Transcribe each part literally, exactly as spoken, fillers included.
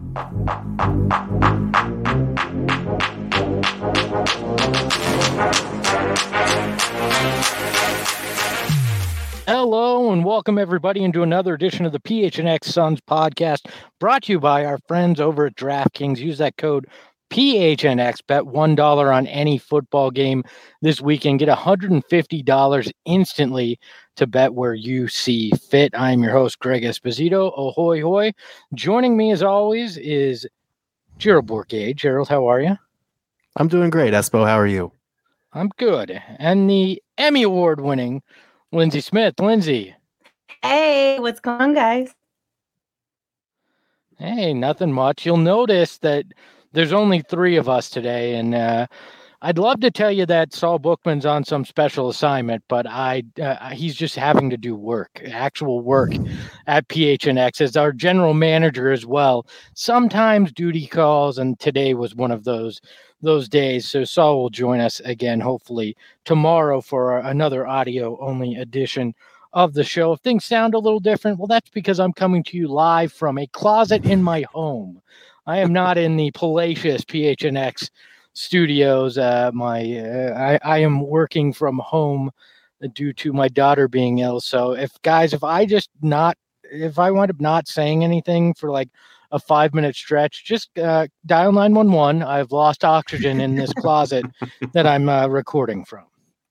Hello and welcome everybody into another edition of the P H N X Suns podcast, brought to you by our friends over at DraftKings. Use that code P H N X, bet one dollar on any football game this weekend. Get one hundred fifty dollars instantly to bet where you see fit. I'm your host, Greg Esposito. Ahoy, hoy. Joining me as always is Gerald Bourguet. Gerald, how are you? I'm doing great, Espo. How are you? I'm good. And the Emmy Award winning Lindsay Smith. Lindsay. Hey, what's going on, guys? Hey, nothing much. You'll notice that there's only three of us today, and uh, I'd love to tell you that Saul Bookman's on some special assignment, but I uh, he's just having to do work, actual work at P H N X as our general manager as well. Sometimes duty calls, and today was one of those those days. So Saul will join us again, hopefully tomorrow for another audio only edition of the show. If things sound a little different, well, that's because I'm coming to you live from a closet in my home. I am not in the palatial P H N X studios. Uh, my uh, I, I am working from home due to my daughter being ill. So if guys, if I just not, if I wind up not saying anything for like a five minute stretch, just uh, dial nine one one. I've lost oxygen in this closet that I'm uh, recording from.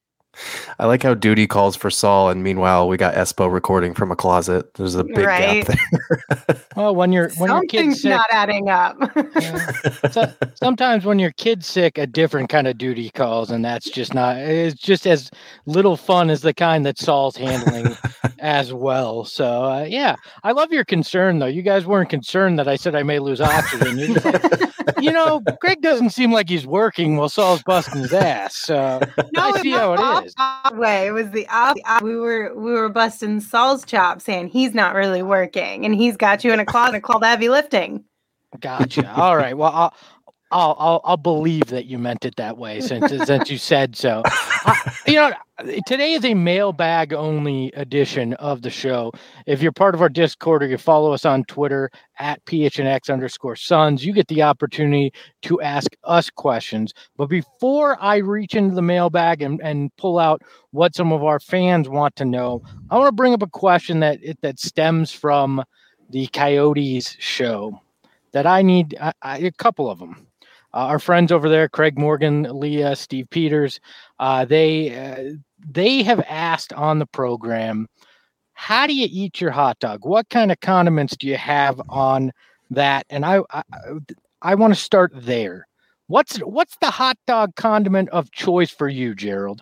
I like how duty calls for Saul, and meanwhile we got Espo recording from a closet. There's a big right. gap there. Well, when you're when your kid's sick, not adding up. uh, so, sometimes when your kid's sick, a different kind of duty calls, and that's just not. It's just as little fun as the kind that Saul's handling as well. So uh, yeah, I love your concern though. You guys weren't concerned that I said I may lose oxygen. You're just like, you know, Greg doesn't seem like he's working while Saul's busting his ass. So no, I see how it is. Way. It was the opposite. We were we were busting Saul's chops, saying he's not really working, and he's got you in a closet called heavy lifting. Gotcha. All right. Well, I'll I'll I'll, I'll believe that you meant it that way since since you said so. Uh, you know, today is a mailbag only edition of the show. If you're part of our Discord or you follow us on Twitter at P H N X underscore Suns, you get the opportunity to ask us questions. But before I reach into the mailbag and, and pull out what some of our fans want to know, I want to bring up a question that that stems from the Coyotes show that I need I, I, a couple of them. Uh, our friends over there, Craig Morgan, Leah, Steve Peters, uh, they uh, they have asked on the program, how do you eat your hot dog? What kind of condiments do you have on that? And I I, I want to start there. What's what's the hot dog condiment of choice for you, Gerald?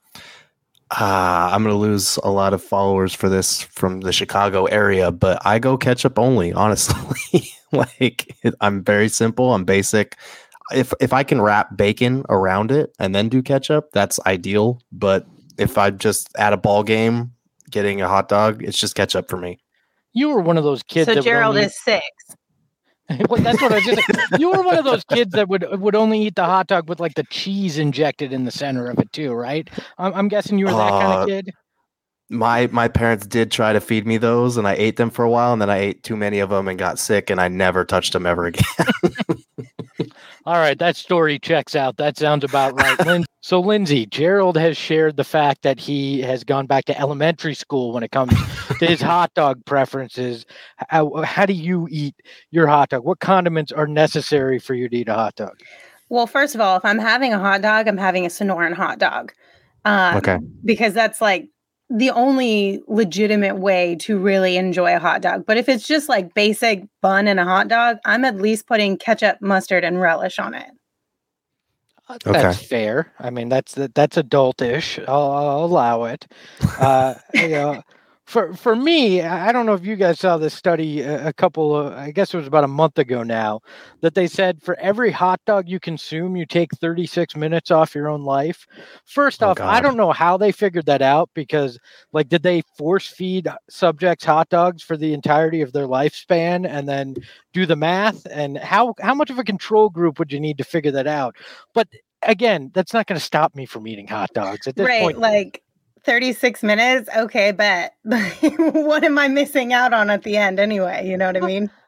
Uh, I'm going to lose a lot of followers for this from the Chicago area, but I go ketchup only, honestly. Like, I'm very simple. I'm basic. If if I can wrap bacon around it and then do ketchup, that's ideal. But if I'm just at a ball game getting a hot dog, it's just ketchup for me. You were one of those kids. So that Gerald only... is six. Well, that's what I was just saying. You were one of those kids that would would only eat the hot dog with like the cheese injected in the center of it too, right? I'm, I'm guessing you were that uh, kind of kid. My my parents did try to feed me those, and I ate them for a while, and then I ate too many of them and got sick, and I never touched them ever again. All right, that story checks out. That sounds about right. Lin- so, Lindsay, Gerald has shared the fact that he has gone back to elementary school when it comes to his hot dog preferences. How, how do you eat your hot dog? What condiments are necessary for you to eat a hot dog? Well, first of all, if I'm having a hot dog, I'm having a Sonoran hot dog. Um, okay. Because that's like the only legitimate way to really enjoy a hot dog. But if it's just like basic bun and a hot dog, I'm at least putting ketchup, mustard, and relish on it. That's okay. fair. I mean, that's that's adultish. I'll, I'll allow it. Uh, you know, for for me, I don't know if you guys saw this study a, a couple of, I guess it was about a month ago now, that they said for every hot dog you consume, you take thirty-six minutes off your own life. First Oh, off, God. I don't know how they figured that out because, like, did they force feed subjects hot dogs for the entirety of their lifespan and then do the math? And how how much of a control group would you need to figure that out? But again, that's not going to stop me from eating hot dogs at this right, point. Like thirty-six minutes. Okay, bet. What am I missing out on at the end anyway? You know what I mean?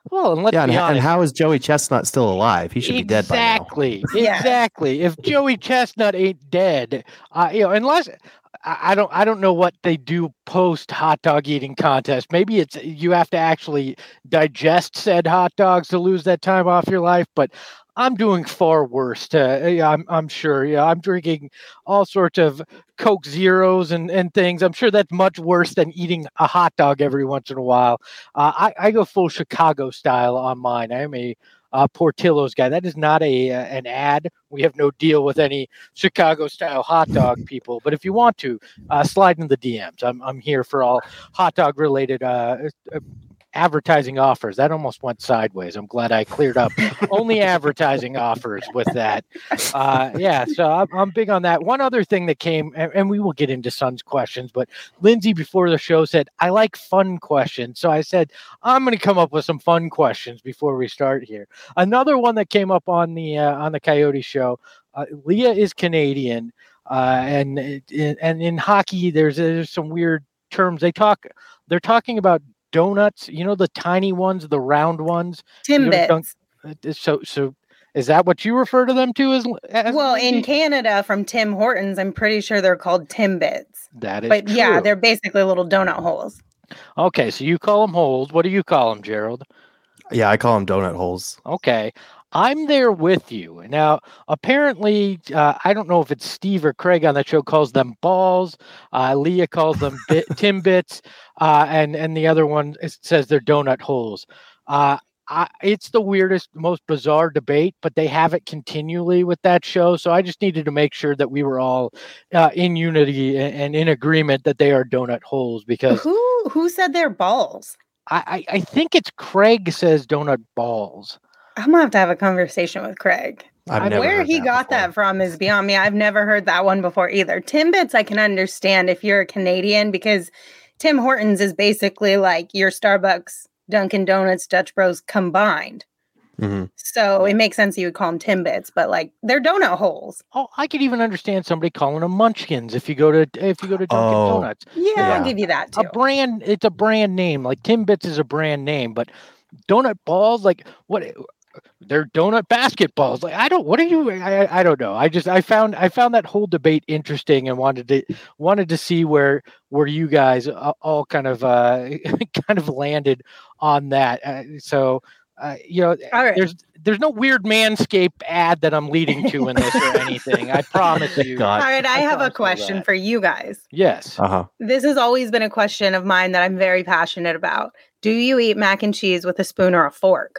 Well, and let's yeah, and, be and honest. how is Joey Chestnut still alive? He should exactly, be dead by now. Exactly. If Joey Chestnut ain't dead, uh, you know, unless I, I don't, I don't know what they do post hot dog eating contest. Maybe it's you have to actually digest said hot dogs to lose that time off your life, but. I'm doing far worse. To, I'm, I'm sure. Yeah, I'm drinking all sorts of Coke Zeros and, and things. I'm sure that's much worse than eating a hot dog every once in a while. Uh, I, I go full Chicago style on mine. I am a uh, Portillo's guy. That is not a uh, an ad. We have no deal with any Chicago style hot dog people. But if you want to, uh, slide in the D Ms. I'm I'm here for all hot dog related. Uh, uh, advertising offers. That almost went sideways. I'm glad I cleared up only advertising offers with that. Uh, yeah, so I'm, I'm big on that. One other thing that came, and, and we will get into Suns questions, but Lindsay before the show said, I like fun questions. So I said, I'm going to come up with some fun questions before we start here. Another one that came up on the, uh, on the Coyote show, uh, Leah is Canadian. Uh, and, and in hockey, there's, there's some weird terms they talk, they're talking about donuts, you know, the tiny ones, the round ones. Timbits. So, so is that what you refer to them to as? as well, in Canada, from Tim Hortons, I'm pretty sure they're called Timbits. That is but true. Yeah, they're basically little donut holes. Okay, so you call them holes. What do you call them, Gerald? Yeah, I call them donut holes. Okay. I'm there with you. Now, apparently, uh, I don't know if it's Steve or Craig on that show calls them balls. Uh, Leah calls them bit, Timbits. Uh, and, and the other one says they're donut holes. Uh, I, it's the weirdest, most bizarre debate, but they have it continually with that show. So I just needed to make sure that we were all uh, in unity and, and in agreement that they are donut holes because... Who, who said they're balls? I, I, I think it's Craig says donut balls. I'm gonna have to have a conversation with Craig. I've never Where heard he that got before. that from is beyond me. I've never heard that one before either. Timbits, I can understand if you're a Canadian because Tim Hortons is basically like your Starbucks, Dunkin' Donuts, Dutch Bros combined. Mm-hmm. So it makes sense you would call them Timbits, but like they're donut holes. Oh, I could even understand somebody calling them Munchkins if you go to if you go to Dunkin' Oh. Donuts. Yeah, Yeah. I'll give you that too. A brand, it's a brand name. Like Timbits is a brand name, but donut balls, like what? They're donut basketballs. Like I don't. What are you? I, I don't know. I just I found I found that whole debate interesting and wanted to wanted to see where where you guys all kind of uh, kind of landed on that. Uh, so uh, you know, All right. there's there's no weird Manscaped ad that I'm leading to in this or anything. I promise you. God. All right, I, I have a promise you question that. for you guys. Yes. Uh huh. This has always been a question of mine that I'm very passionate about. Do you eat mac and cheese with a spoon or a fork?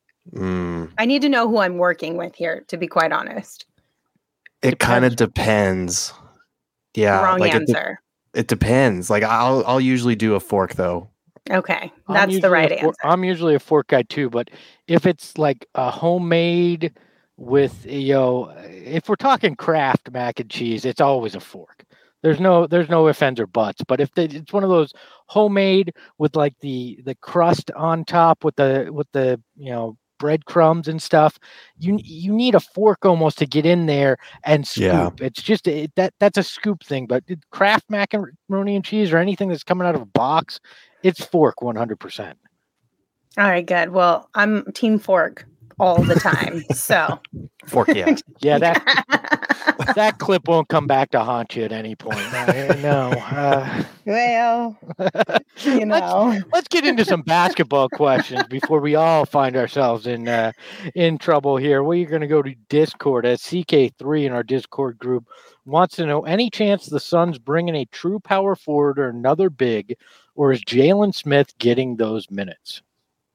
Mm. I need to know who I'm working with here, to be quite honest. It kind of depends. Yeah, Wrong like it, de- answer. it depends. Like I'll I'll usually do a fork though. Okay, I'm that's the usually right a for- answer. I'm usually a fork guy too, but if it's like a homemade with you know, if we're talking Kraft mac and cheese, it's always a fork. There's no there's no ifs, ands, or buts. But if they, it's one of those homemade with like the the crust on top with the with the you know breadcrumbs and stuff, you you need a fork almost to get in there and scoop. Yeah. It's just it, that that's a scoop thing. But Kraft macaroni and cheese or anything that's coming out of a box, it's fork one hundred percent. All right, good. Well, I'm team fork all the time. So Fork, yeah. Yeah, that that clip won't come back to haunt you at any point. I, no. Uh, well, you know. let's, let's get into some basketball questions before we all find ourselves in uh, in trouble here. We're going to go to Discord at C K three in our Discord group. Wants to know any chance the Suns bringing a true power forward or another big, or is Jalen Smith getting those minutes?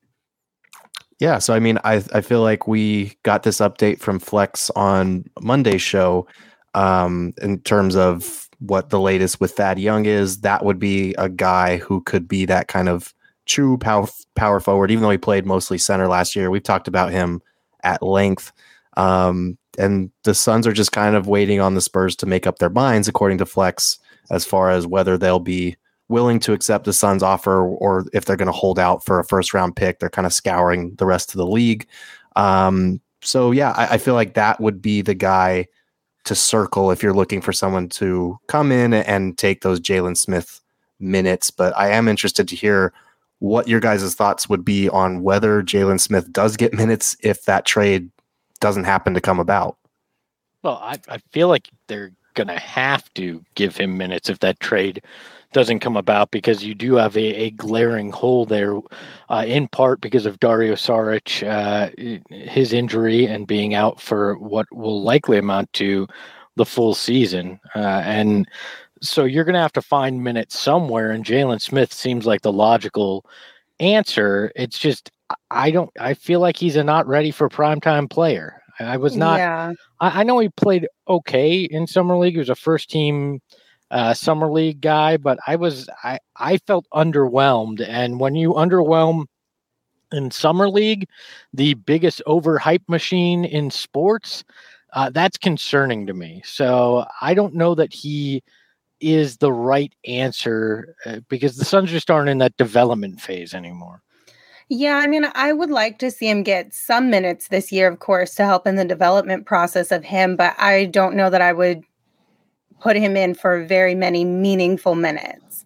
Yeah, so I mean, I I feel like we got this update from Flex on Monday's show um, in terms of what the latest with Thad Young is. That would be a guy who could be that kind of true power power forward, even though he played mostly center last year. We've talked about him at length. Um, and the Suns are just kind of waiting on the Spurs to make up their minds, according to Flex, as far as whether they'll be willing to accept the Suns offer or if they're going to hold out for a first round pick. They're kind of scouring the rest of the league. Um, so yeah, I, I feel like that would be the guy to circle if you're looking for someone to come in and take those Jalen Smith minutes. But I am interested to hear what your guys' thoughts would be on whether Jalen Smith does get minutes if that trade doesn't happen to come about. Well, I, I feel like they're going to have to give him minutes if that trade doesn't come about, because you do have a, a glaring hole there, uh, in part because of Dario Saric, uh, his injury and being out for what will likely amount to the full season. Uh, and so you're going to have to find minutes somewhere, and Jalen Smith seems like the logical answer. It's just, I don't, I feel like he's a not ready for primetime player. I was not, Yeah. I, I know he played okay in Summer League. He was a first team uh, Summer League guy, but I was, I, I felt underwhelmed. And when you underwhelm in Summer League, the biggest overhype machine in sports, uh, that's concerning to me. So I don't know that he is the right answer, uh, because the Suns just aren't in that development phase anymore. Yeah, I mean, I would like to see him get some minutes this year, of course, to help in the development process of him, but I don't know that I would put him in for very many meaningful minutes.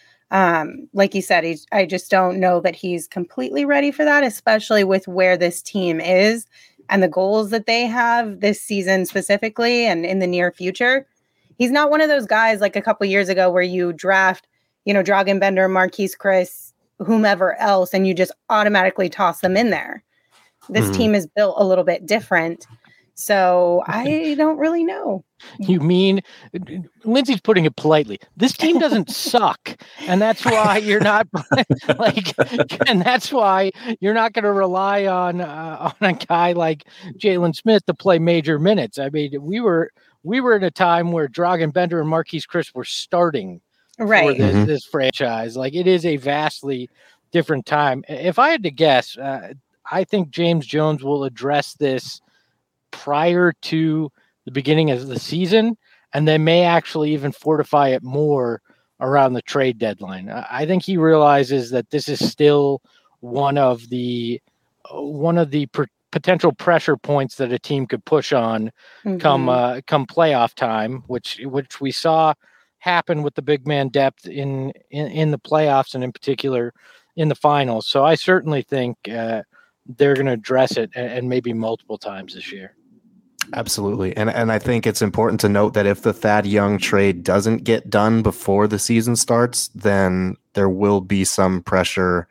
Um, like you said, he's, I just don't know that he's completely ready for that, especially with where this team is and the goals that they have this season specifically and in the near future. He's not one of those guys like a couple years ago where you draft, you know, Dragan Bender, Marquise Chris, whomever else, and you just automatically toss them in there. This mm-hmm. team is built a little bit different. So I don't really know. You mean, Lindsay's putting it politely, this team doesn't suck. And that's why you're not like, and that's why you're not going to rely on, uh, on a guy like Jalen Smith to play major minutes. I mean, we were, we were in a time where Dragan Bender and Marquise Chris were starting right. for this, mm-hmm. this franchise. Like, it is a vastly different time. If I had to guess, uh, I think James Jones will address this prior to the beginning of the season, and they may actually even fortify it more around the trade deadline. I think he realizes that this is still one of the one of the pr- potential pressure points that a team could push on mm-hmm. come uh, come playoff time, which which we saw happen with the big man depth in in, in the playoffs, and in particular in the finals. So I certainly think uh, they're going to address it, and, and maybe multiple times this year. Absolutely. And and I think it's important to note that if the Thad Young trade doesn't get done before the season starts, then there will be some pressure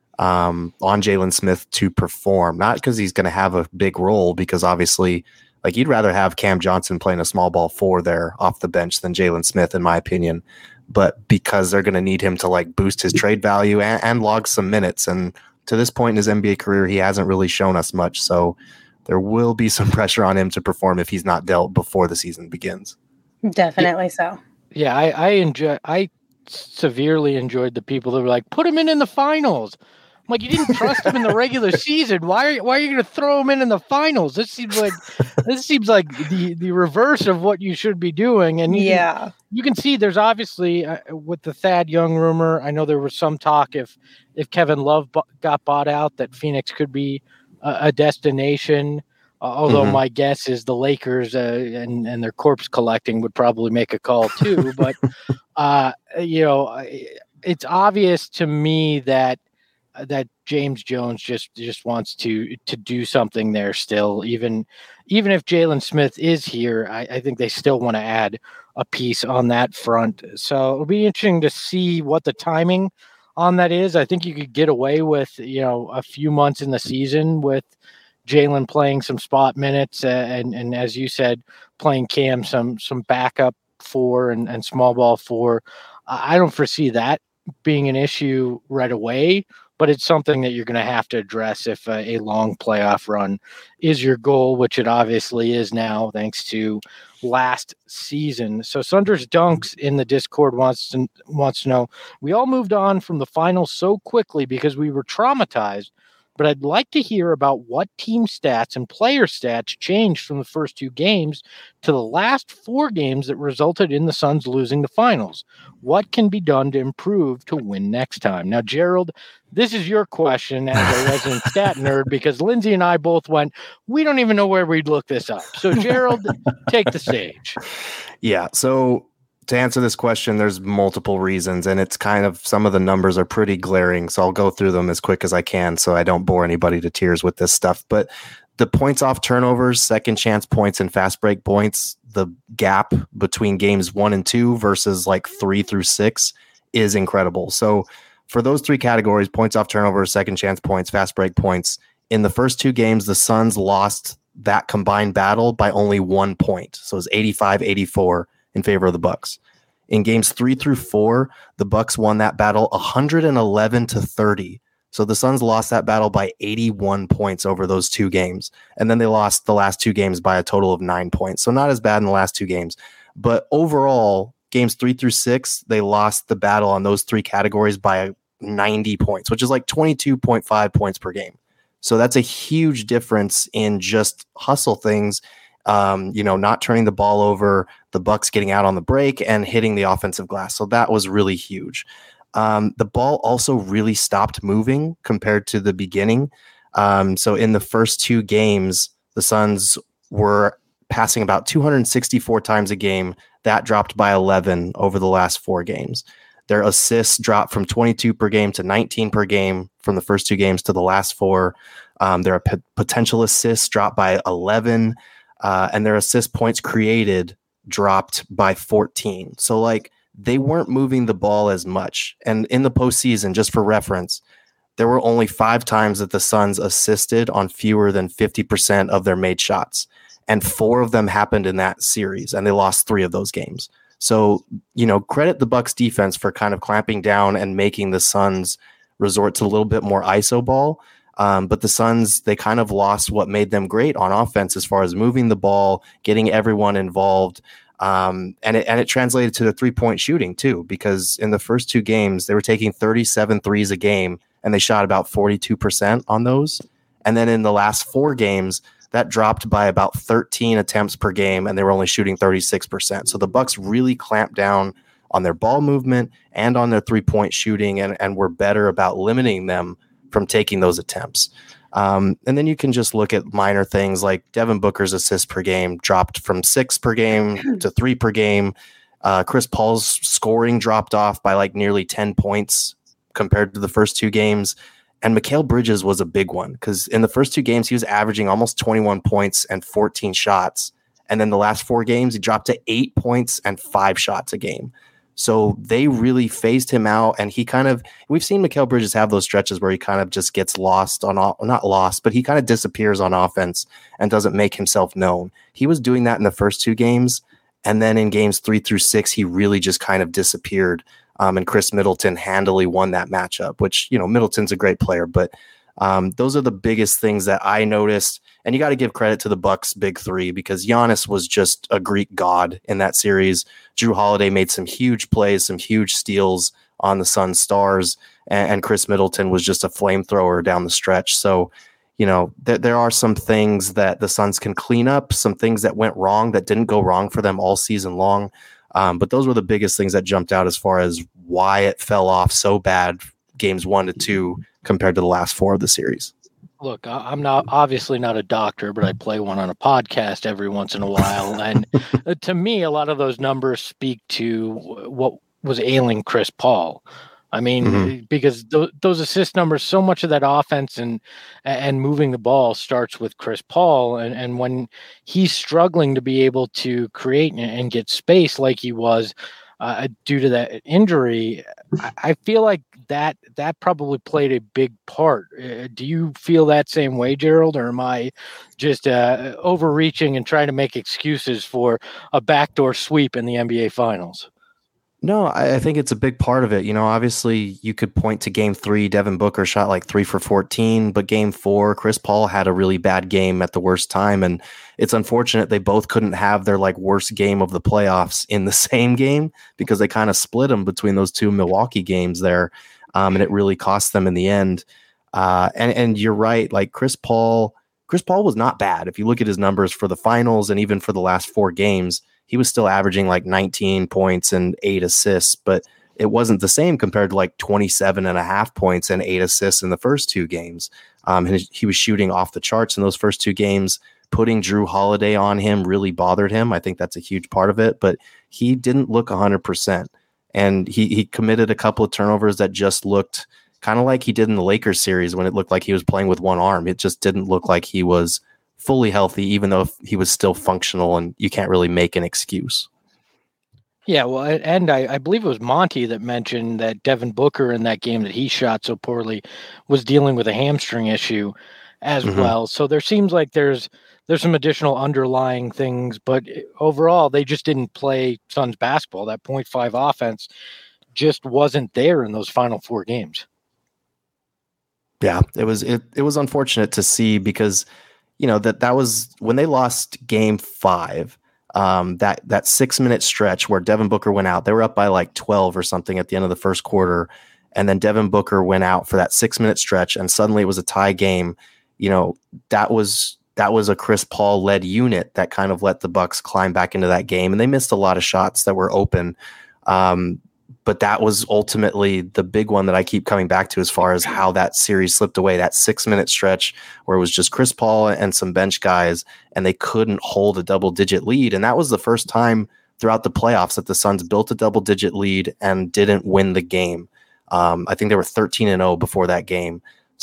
um, on Jalen Smith to perform. Not because he's going to have a big role, because obviously, like, you'd rather have Cam Johnson playing a small ball four there off the bench than Jalen Smith, in my opinion. But because they're going to need him to like boost his trade value and, and log some minutes. And to this point in his N B A career, he hasn't really shown us much. So there will be some pressure on him to perform if he's not dealt before the season begins. Definitely so. Yeah, I, I enjoy. I severely enjoyed the people that were like, "Put him in in the finals." I'm like, you didn't trust him in the regular season. Why are you, why are you going to throw him in in the finals? This seems like this seems like the, the reverse of what you should be doing. And you yeah, can, you can see there's obviously uh, with the Thad Young rumor. I know there was some talk if if Kevin Love b- got bought out that Phoenix could be a destination, uh, although mm-hmm. my guess is the Lakers uh, and, and their corpse collecting would probably make a call too. But, uh, you know, it's obvious to me that that James Jones just, just wants to to do something there still. Even even if Jalen Smith is here, I, I think they still want to add a piece on that front. So it'll be interesting to see what the timing on that is. I think you could get away with, you know, a few months in the season with Jalen playing some spot minutes uh, and, and as you said, playing Cam some some backup four and, and small ball four. I don't foresee that being an issue right away, but it's something that you're going to have to address if uh, a long playoff run is your goal, which it obviously is now, thanks to last season. So Sunders Dunks in the Discord wants to wants to know, we all moved on from the finals so quickly because we were traumatized, but I'd like to hear about what team stats and player stats changed from the first two games to the last four games that resulted in the Suns losing the finals. What can be done to improve to win next time? Now, Gerald, this is your question as a resident stat nerd, because Lindsay and I both went, we don't even know where we'd look this up. So, Gerald, take the stage. Yeah. So To answer this question, there's multiple reasons, and it's kind of some of the numbers are pretty glaring. So I'll go through them as quick as I can so I don't bore anybody to tears with this stuff. But the points off turnovers, second chance points, and fast break points, the gap between games one and two versus like three through six is incredible. So for those three categories, points off turnovers, second chance points, fast break points, in the first two games, the Suns lost that combined battle by only one point. So it was eighty-five eighty-four in favor of the Bucks. In games three through four, the Bucks won that battle one hundred eleven to thirty. So the Suns lost that battle by eighty-one points over those two games. And then they lost the last two games by a total of nine points. So not as bad in the last two games. But overall, games three through six, they lost the battle on those three categories by ninety points, which is like twenty-two point five points per game. So that's a huge difference in just hustle things, um, you know, not turning the ball over, the Bucks getting out on the break and hitting the offensive glass. So that was really huge. Um, the ball also really stopped moving compared to the beginning. Um, so in the first two games, the Suns were passing about two hundred sixty-four times a game. That dropped by eleven over the last four games. Their assists dropped from twenty-two per game to nineteen per game from the first two games to the last four. Um, their p- potential assists dropped by eleven, uh, and their assist points created dropped by fourteen. So, like, they weren't moving the ball as much. And in the postseason, just for reference, there were only five times that the Suns assisted on fewer than fifty percent of their made shots. And four of them happened in that series, and they lost three of those games. So, you know, credit the Bucks defense for kind of clamping down and making the Suns resort to a little bit more I S O ball. Um, but the Suns, they kind of lost what made them great on offense as far as moving the ball, getting everyone involved. Um, and it, and it translated to the three-point shooting too, because in the first two games, they were taking thirty-seven threes a game, and they shot about forty-two percent on those. And then in the last four games, that dropped by about thirteen attempts per game, and they were only shooting thirty-six percent. So the Bucks really clamped down on their ball movement and on their three-point shooting, and, and were better about limiting them from taking those attempts. Um, and then you can just look at minor things like Devin Booker's assists per game dropped from six per game to three per game. Uh, Chris Paul's scoring dropped off by like nearly ten points compared to the first two games. And Mikal Bridges was a big one because in the first two games, he was averaging almost twenty-one points and fourteen shots. And then the last four games, he dropped to eight points and five shots a game. So they really phased him out. And he kind of, we've seen Mikal Bridges have those stretches where he kind of just gets lost on, not lost, but he kind of disappears on offense and doesn't make himself known. He was doing that in the first two games. And then in games three through six, he really just kind of disappeared. Um, and Chris Middleton handily won that matchup, which, you know, Middleton's a great player, but um, those are the biggest things that I noticed. And you got to give credit to the Bucks' big three because Giannis was just a Greek god in that series. Jrue Holiday made some huge plays, some huge steals on the Suns stars, and, and Chris Middleton was just a flamethrower down the stretch. So, you know, th- there are some things that the Suns can clean up, some things that went wrong that didn't go wrong for them all season long. Um, but those were the biggest things that jumped out as far as why it fell off so bad games one to two compared to the last four of the series. Look, I'm not obviously not a doctor, but I play one on a podcast every once in a while. And to me, a lot of those numbers speak to what was ailing Chris Paul. I mean, mm-hmm. because th- those assist numbers, so much of that offense and and moving the ball starts with Chris Paul. And, and when he's struggling to be able to create and, and get space like he was uh, due to that injury, I, I feel like that that probably played a big part. Uh, do you feel that same way, Gerald, or am I just uh, overreaching and trying to make excuses for a backdoor sweep in the N B A Finals? No, I, I think it's a big part of it. You know, obviously you could point to game three, Devin Booker shot like three for fourteen, but game four, Chris Paul had a really bad game at the worst time. And it's unfortunate they both couldn't have their like worst game of the playoffs in the same game because they kind of split them between those two Milwaukee games there. Um, and it really cost them in the end. Uh, and, and you're right. Like Chris Paul, Chris Paul was not bad. If you look at his numbers for the finals and even for the last four games, he was still averaging like nineteen points and eight assists. But it wasn't the same compared to like twenty-seven and a half points and eight assists in the first two games. Um, and he was shooting off the charts in those first two games. Putting Drew Holiday on him really bothered him. I think that's a huge part of it, but he didn't look one hundred percent. And he he committed a couple of turnovers that just looked kind of like he did in the Lakers series when it looked like he was playing with one arm. It just didn't look like he was fully healthy, even though he was still functional, and you can't really make an excuse. Yeah, well, and I, I believe it was Monty that mentioned that Devin Booker in that game that he shot so poorly was dealing with a hamstring issue as mm-hmm. well. So there seems like there's there's some additional underlying things, but overall they just didn't play Suns basketball. That point five offense just wasn't there in those final four games. Yeah, it was it it was unfortunate to see because, you know, that that was when they lost game five. Um, that that six minute stretch where Devin Booker went out, they were up by like twelve or something at the end of the first quarter. And then Devin Booker went out for that six minute stretch and suddenly it was a tie game. You know, that was, that was a Chris Paul led unit that kind of let the Bucks climb back into that game. And they missed a lot of shots that were open. Um, but that was ultimately the big one that I keep coming back to as far as how that series slipped away, that six minute stretch where it was just Chris Paul and some bench guys, and they couldn't hold a double digit lead. And that was the first time throughout the playoffs that the Suns built a double digit lead and didn't win the game. Um, I think they were thirteen and oh before that game.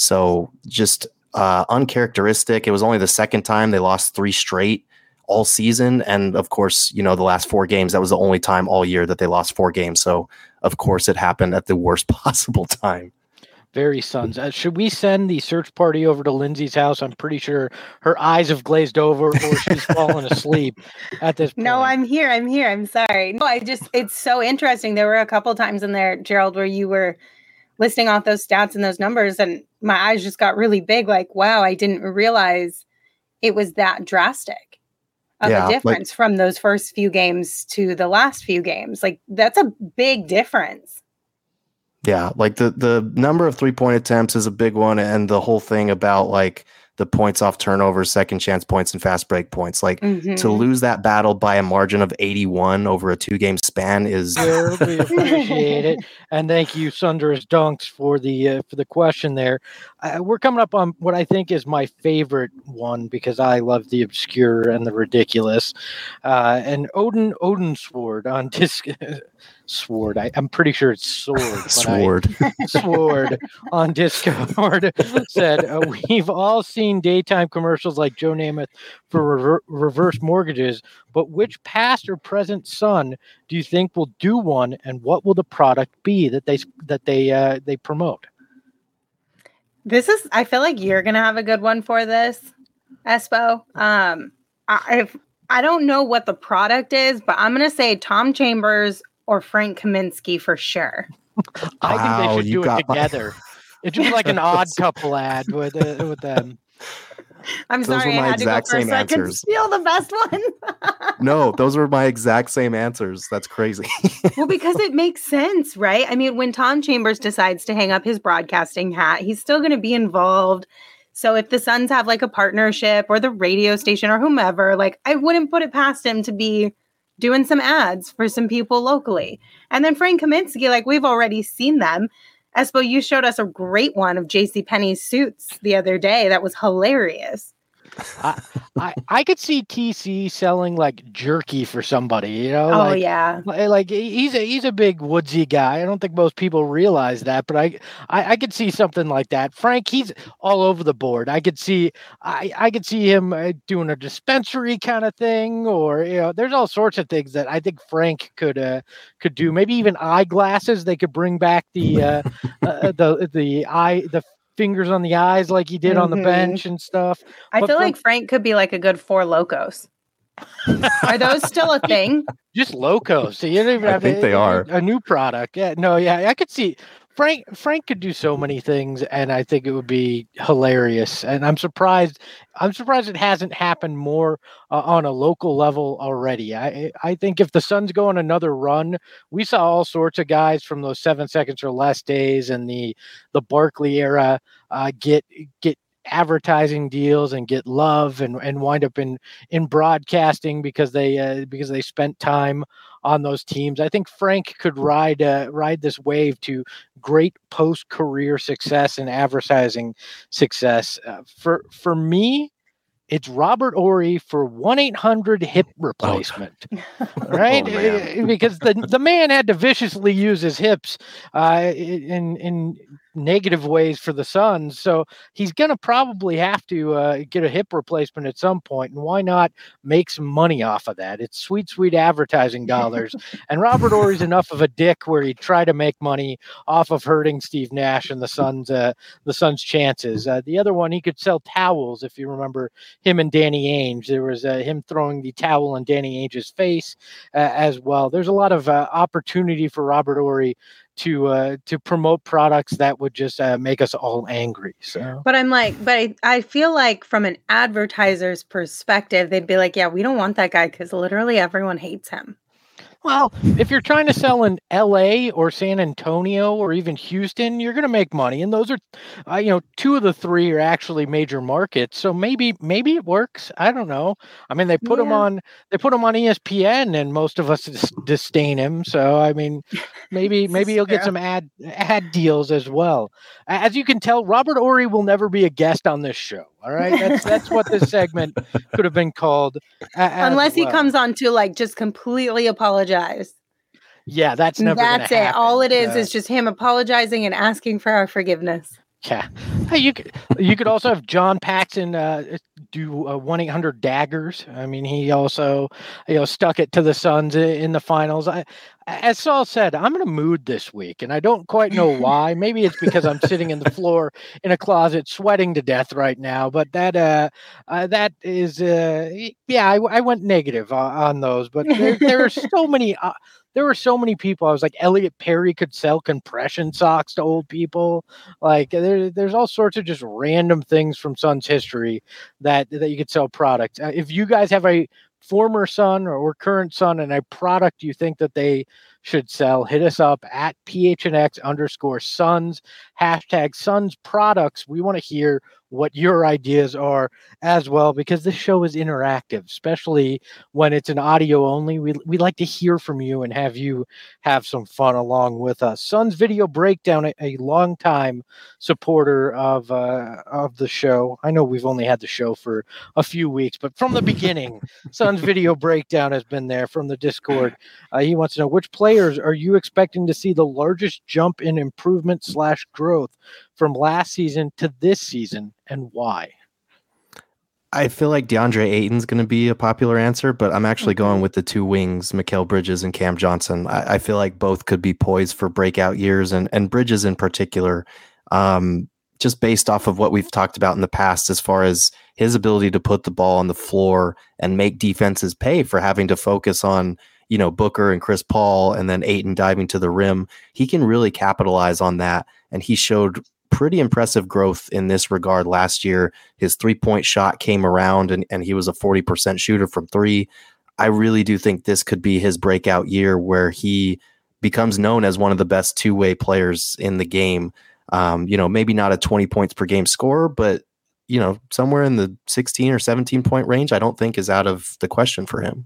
So just uh, uncharacteristic. It was only the second time they lost three straight all season. And of course, you know, the last four games, that was the only time all year that they lost four games. So of course it happened at the worst possible time. Very Suns. Uh, should we send the search party over to Lindsay's house? I'm pretty sure her eyes have glazed over or she's fallen asleep at this point. No, I'm here. I'm here. I'm sorry. No, I just, it's so interesting. There were a couple times in there, Gerald, where you were listing off those stats and those numbers and my eyes just got really big. Like, wow, I didn't realize it was that drastic of yeah, a difference like, from those first few games to the last few games. Like, that's a big difference. Yeah, like the the number of three-point attempts is a big one, and the whole thing about like the points off turnovers, second chance points, and fast break points. Like mm-hmm. to lose that battle by a margin of eighty-one over a two-game span is. Sure, we appreciate it, and thank you, Sunderous Dunks, for the uh, for the question there. Uh, we're coming up on what I think is my favorite one because I love the obscure and the ridiculous. Uh, and Odin Odin Sword on disc. Sword. I, I'm pretty sure it's sword. Sword. I, sword on Discord said, uh, we've all seen daytime commercials like Joe Namath for rever- reverse mortgages, but which past or present Sun do you think will do one, and what will the product be that they that they uh, they promote? This is. I feel like you're gonna have a good one for this, Espo. Um, I if, I don't know what the product is, but I'm gonna say Tom Chambers or Frank Kaminsky for sure. I wow, think they should do it together. My... It's just like an odd couple ad with uh, with them. I'm those sorry, I had to go first so I could steal the best one. No, those were my exact same answers. That's crazy. Well, because it makes sense, right? I mean, when Tom Chambers decides to hang up his broadcasting hat, he's still going to be involved. So if the Suns have like a partnership or the radio station or whomever, like I wouldn't put it past him to be doing some ads for some people locally. And then Frank Kaminsky, like we've already seen them. Espo, you showed us a great one of JCPenney's suits the other day. That was hilarious. I, I I could see T C selling like jerky for somebody, you know? Oh like, yeah, like he's a he's a big woodsy guy. I don't think most people realize that, but I, I I could see something like that. Frank, he's all over the board. I could see I I could see him doing a dispensary kind of thing, or you know, there's all sorts of things that I think Frank could uh could do. Maybe even eyeglasses. They could bring back the uh, uh the the eye the. fingers on the eyes like he did mm-hmm. on the bench and stuff. I but feel from, like Frank could be like a good Four Locos. Are those still a thing? Just Locos. So you don't even I have think a, they are a new product. Yeah, no, yeah, I could see Frank. Frank could do so many things, and I think it would be hilarious. And I'm surprised. I'm surprised it hasn't happened more uh, on a local level already. I I think if the Suns go on another run, we saw all sorts of guys from those seven seconds or less days and the the Barkley era uh, get get advertising deals and get love and, and wind up in, in broadcasting because they uh, because they spent time on those teams. I think Frank could ride uh, ride this wave to great post career success and advertising success. Uh, for for me, it's Robert Horry for one eight hundred hip replacement, oh. right? Oh, because the, the man had to viciously use his hips uh, in in negative ways for the Suns. So he's going to probably have to uh, get a hip replacement at some point. And why not make some money off of that? It's sweet, sweet advertising dollars. And Robert Horry's enough of a dick where he'd try to make money off of hurting Steve Nash and the Suns, uh, the Suns' chances. Uh, the other one, he could sell towels, if you remember him and Danny Ainge. There was uh, him throwing the towel in Danny Ainge's face uh, as well. There's a lot of uh, opportunity for Robert Horry to uh, to promote products that would just uh, make us all angry. So, but I'm like, but I, I feel like from an advertiser's perspective, they'd be like, yeah, we don't want that guy because literally everyone hates him. Well, if you're trying to sell in L A or San Antonio or even Houston, you're going to make money. And those are, uh, you know, two of the three are actually major markets. So maybe, maybe it works. I don't know. I mean, they put yeah. him on, they put him on E S P N, and most of us dis- disdain him. So I mean, maybe, maybe he'll get some ad ad deals as well. As you can tell, Robert Horry will never be a guest on this show. All right, that's that's what this segment could have been called. Unless well. he comes on to like just completely apologize. Yeah, that's never. That's it. Happen. All it is uh, is just him apologizing and asking for our forgiveness. Yeah, hey, you could you could also have John Paxson uh, do one eight hundred daggers. I mean, he also you know stuck it to the Suns in the finals. I, as Saul said, I'm in a mood this week, and I don't quite know why. Maybe it's because I'm sitting in the floor in a closet, sweating to death right now. But that uh, uh that is uh, yeah, I, I went negative on, on those. But there there are so many. Uh, There were so many people. I was like, Elliot Perry could sell compression socks to old people. Like there, there's all sorts of just random things from Suns history that, that you could sell products. Uh, if you guys have a former Sun or, or current Sun and a product you think that they should sell, hit us up at P H N X underscore Suns, hashtag Suns products. We want to hear what your ideas are as well, because this show is interactive, especially when it's an audio only. We we like to hear from you and have you have some fun along with us. Suns Video Breakdown, a, a longtime supporter of uh, of the show. I know we've only had the show for a few weeks, but from the beginning, Suns Video Breakdown has been there from the Discord. Uh, he wants to know, which players are you expecting to see the largest jump in improvement slash growth from last season to this season, and why? I feel like DeAndre Ayton's going to be a popular answer, but I'm actually mm-hmm. going with the two wings, Mikal Bridges and Cam Johnson. I, I feel like both could be poised for breakout years, and, and Bridges in particular, um, just based off of what we've talked about in the past, as far as his ability to put the ball on the floor and make defenses pay for having to focus on, you know, Booker and Chris Paul, and then Ayton diving to the rim. He can really capitalize on that, and he showed pretty impressive growth in this regard last year. His three-point shot came around, and, and he was a forty percent shooter from three. I really do think this could be his breakout year, where he becomes known as one of the best two-way players in the game. Um, you know, maybe not a twenty points per game scorer, but, you know, somewhere in the sixteen or seventeen point range, I don't think is out of the question for him.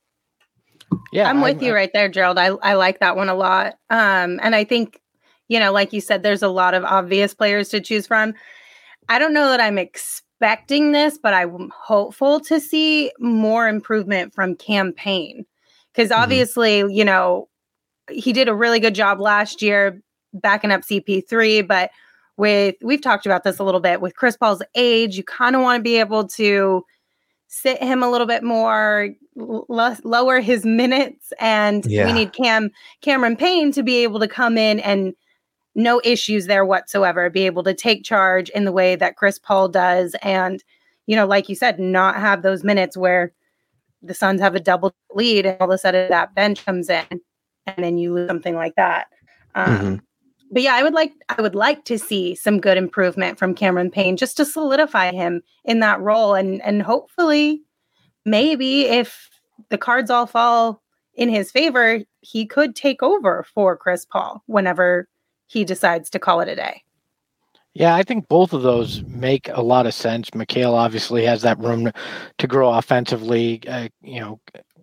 Yeah, I'm with I'm, you right there, Gerald. I, I like that one a lot. Um, and I think, you know, like you said, there's a lot of obvious players to choose from. I don't know that I'm expecting this, but I'm hopeful to see more improvement from Cam Payne. Because obviously, mm-hmm. you know, he did a really good job last year backing up C P three. But with, we've talked about this a little bit, with Chris Paul's age, you kind of want to be able to sit him a little bit more, l- lower his minutes. And yeah. we need Cam Cameron Payne to be able to come in and no issues there whatsoever, be able to take charge in the way that Chris Paul does. And, you know, like you said, not have those minutes where the Suns have a double lead and all of a sudden that bench comes in and then you lose something like that. Um, mm-hmm. But yeah, I would like, I would like to see some good improvement from Cameron Payne just to solidify him in that role. And, and hopefully maybe if the cards all fall in his favor, he could take over for Chris Paul whenever he decides to call it a day. Yeah, I think both of those make a lot of sense. Mikhail obviously has that room to, to grow offensively. Uh, you know,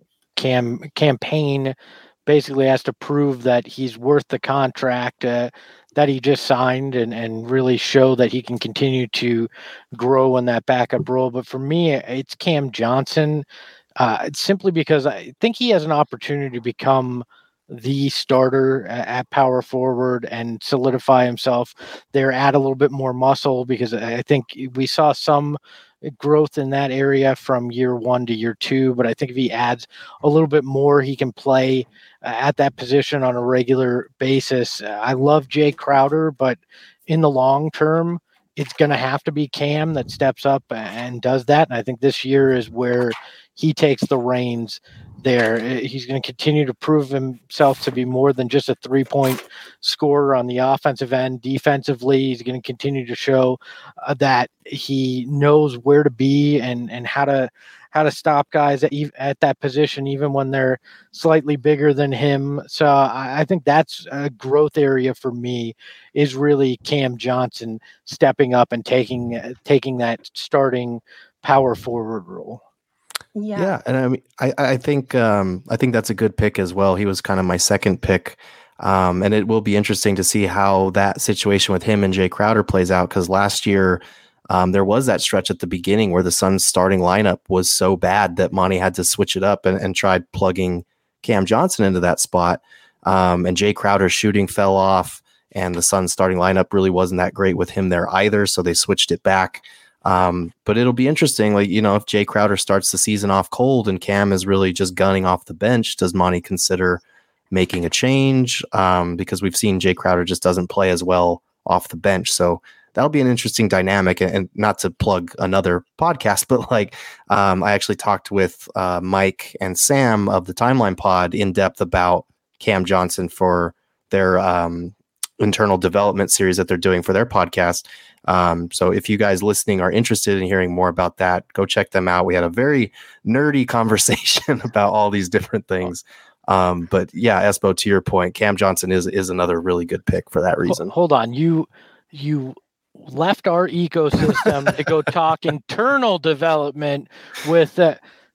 Cam campaign basically has to prove that he's worth the contract uh, that he just signed and, and really show that he can continue to grow in that backup role. But for me, it's Cam Johnson, uh, simply because I think he has an opportunity to become the starter at power forward and solidify himself there, add a little bit more muscle, because I think we saw some growth in that area from year one to year two. But I think if he adds a little bit more, he can play uh, at that position on a regular basis. Uh, I love Jay Crowder, but in the long term, it's going to have to be Cam that steps up and does that. And I think this year is where he takes the reins there. He's going to continue to prove himself to be more than just a three-point scorer on the offensive end. Defensively, he's going to continue to show uh, that he knows where to be and and how to how to stop guys at, at that position, even when they're slightly bigger than him. So I, I think that's a growth area for me, is really Cam Johnson stepping up and taking uh, taking that starting power forward role. Yeah. Yeah, and I mean, I I think um, I think that's a good pick as well. He was kind of my second pick, um, and it will be interesting to see how that situation with him and Jay Crowder plays out. Because last year, um, there was that stretch at the beginning where the Suns' starting lineup was so bad that Monty had to switch it up and, and tried plugging Cam Johnson into that spot, um, and Jay Crowder's shooting fell off, and the Suns' starting lineup really wasn't that great with him there either. So they switched it back. Um, but it'll be interesting, like, you know, if Jay Crowder starts the season off cold and Cam is really just gunning off the bench, does Monty consider making a change? Um, because we've seen Jay Crowder just doesn't play as well off the bench. So that'll be an interesting dynamic. And, and not to plug another podcast, but like, um, I actually talked with uh, Mike and Sam of the Timeline Pod in depth about Cam Johnson for their um, internal development series that they're doing for their podcast. Um, so if you guys listening are interested in hearing more about that, go check them out. We had a very nerdy conversation about all these different things. Um, but yeah, Espo, to your point, Cam Johnson is, is another really good pick for that reason. Hold on. You, you left our ecosystem to go talk internal development with, uh,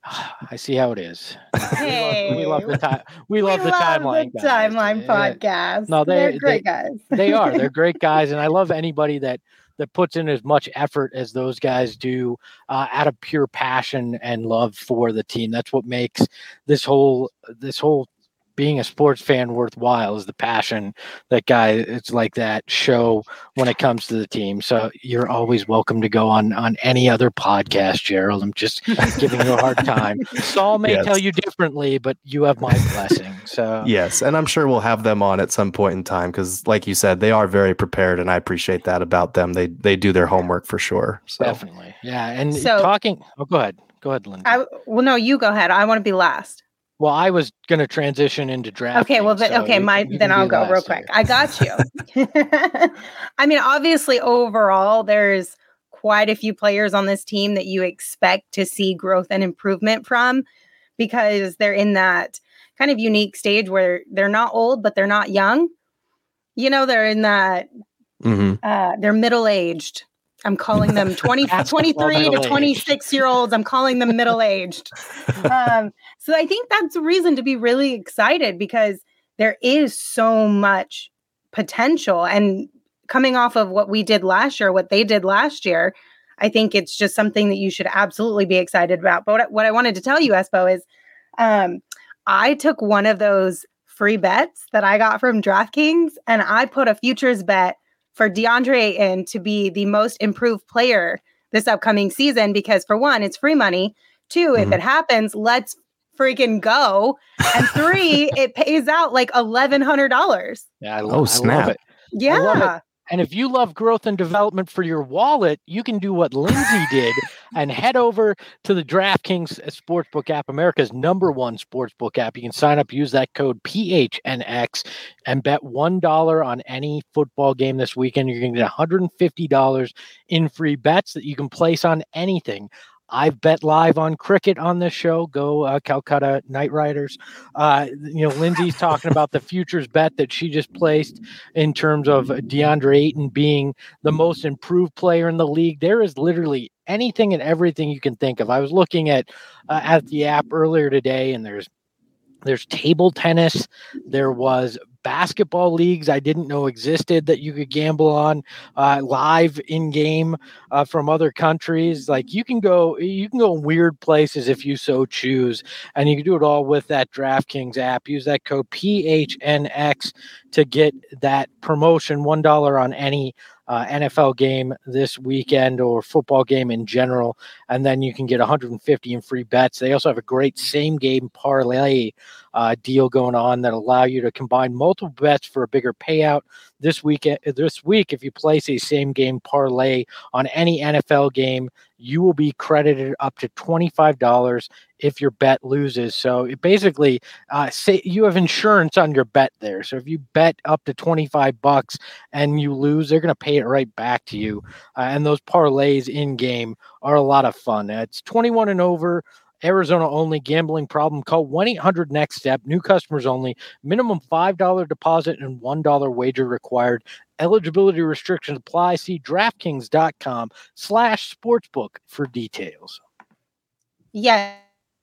I see how it is. Hey, we love, we love the time. We love we the love timeline. The guys. timeline Yeah. podcast. No, they, they're great they, guys. They are. They're great guys, and I love anybody that that puts in as much effort as those guys do, uh, out of pure passion and love for the team. That's what makes this whole this whole being a sports fan worthwhile, is the passion that guy it's like that show when it comes to the team. So you're always welcome to go on on any other podcast, Gerald. I'm just giving you a hard time. Saul may yes. tell you differently, but you have my blessing. So yes, and I'm sure we'll have them on at some point in time, because like you said, they are very prepared, and I appreciate that about them. They they do their homework for sure. So. Definitely. Yeah. And so, talking oh go ahead. Go ahead, Lindsay. I, well, no, you go ahead. I want to be last. Well, I was going to transition into draft. Okay, well, then, so okay, you, my you then I'll go real quick. Here. I got you. I mean, obviously, overall, there's quite a few players on this team that you expect to see growth and improvement from, because they're in that kind of unique stage where they're not old, but they're not young. You know, they're in that, mm-hmm. uh, they're middle-aged. I'm calling them twenty, twenty-three to twenty-six year olds. I'm calling them middle-aged. Um, so I think that's a reason to be really excited, because there is so much potential. And coming off of what we did last year, what they did last year, I think it's just something that you should absolutely be excited about. But what, what I wanted to tell you, Espo, is um, I took one of those free bets that I got from DraftKings, and I put a futures bet for DeAndre Ayton to be the most improved player this upcoming season, because for one, it's free money. Two, mm-hmm. if it happens, let's freaking go. And three, it pays out like eleven hundred dollars. Yeah, I, lo- oh, I snap. love it. Yeah. I love it. And if you love growth and development for your wallet, you can do what Lindsay did and head over to the DraftKings Sportsbook app, America's number one sportsbook app. You can sign up, use that code P H N X, and bet one dollar on any football game this weekend. You're going to get one hundred fifty dollars in free bets that you can place on anything. I've bet live on cricket on this show. Go uh, Calcutta Knight Riders. Uh, you know, Lindsay's talking about the futures bet that she just placed in terms of DeAndre Ayton being the most improved player in the league. There is literally anything and everything you can think of. I was looking at uh, at the app earlier today, and there's there's table tennis. There was basketball leagues I didn't know existed that you could gamble on uh, live in game uh, from other countries. Like you can go, you can go weird places if you so choose, and you can do it all with that DraftKings app. Use that code P H N X to get that promotion, one dollar on any Uh, N F L game this weekend or football game in general, and then you can get one hundred fifty in free bets. They also have a great same game parlay uh, deal going on that allow you to combine multiple bets for a bigger payout this weekend. This week, if you place a same game parlay on any N F L game, you will be credited up to twenty-five dollars if your bet loses. So it basically, uh, say you have insurance on your bet there. So if you bet up to twenty-five bucks and you lose, they're going to pay it right back to you. Uh, and those parlays in game are a lot of fun. Uh, it's twenty-one and over. Arizona only. Gambling problem, call one eight hundred next step. New customers only. Minimum five dollars deposit and one dollar wager required. Eligibility restrictions apply. See DraftKings.com slash sportsbook for details. Yes.